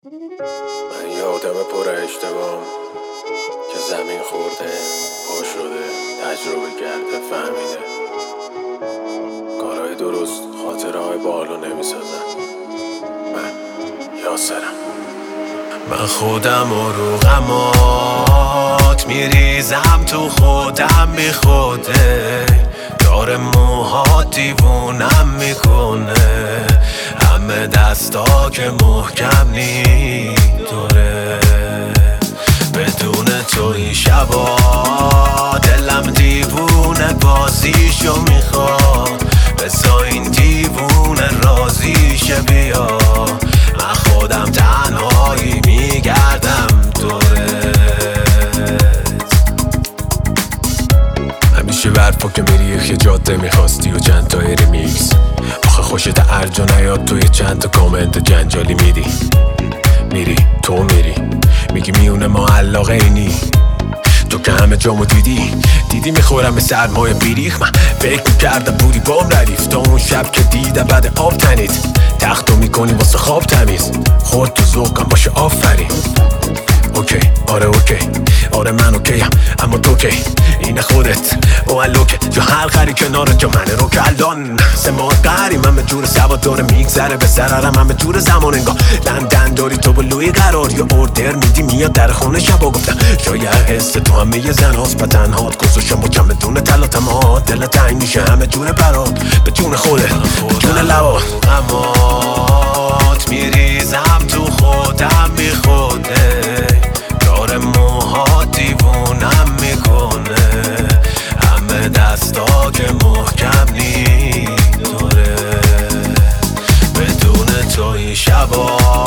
من یه آدم پر اشتباهم که زمین خورده، پا شده، تجربه کرده، فهمیده کارهای درست خاطره های بالو نمیسازن. من یاسرم. من خودم رو غمات میریزم تو خودم بی خوده، دار موهات دیوونم میکنه، همه دستا که محکم نی دوره. بدون تو این شبا دلم دیوونه بازیشو میخواد، بسا این دیوونه رازیشه بیا. من خودم تنهایی میگردم دورت، همیشه برفا که میری یه جاده میخواستی و چند تا ریمیکس. آخه خوشت ارجا نیاد توی چند تا کامنت جنجالی میری تو میگی میونه ما علاقه اینی. تو که همه جامو دیدی میخورم به سرمایه بیریخ. من فکر میکردم بودی بام ردیف تا اون شب که دیدم بعد آب تنید تختو میکنی واسه خواب تمیز. خورد تو ذوقم باشه آفرین. اوکی آره من اوکیم، اما تو کی؟ اینه خودت اوالوکه جو حلقری کنارت جو منه رو که الان سه ماه قهری. من به جور سواد داره میگذره به ضررم، من به جور زمان انگاه لندن داری تو بلوی قرار یا اوردر میدی میاد در خونه شبا. گفتم شاید حس تو همه یه زن هاست و تنهات گذاشم با کم بدون تلاتمات. دل تنگ میشه همه جور برات به جون خودت به جون لبات. امات میریزم تو خودم بی خوده، دار موها دیوونم میکنه، همه دستا که محکم نی. بدون تو این شبا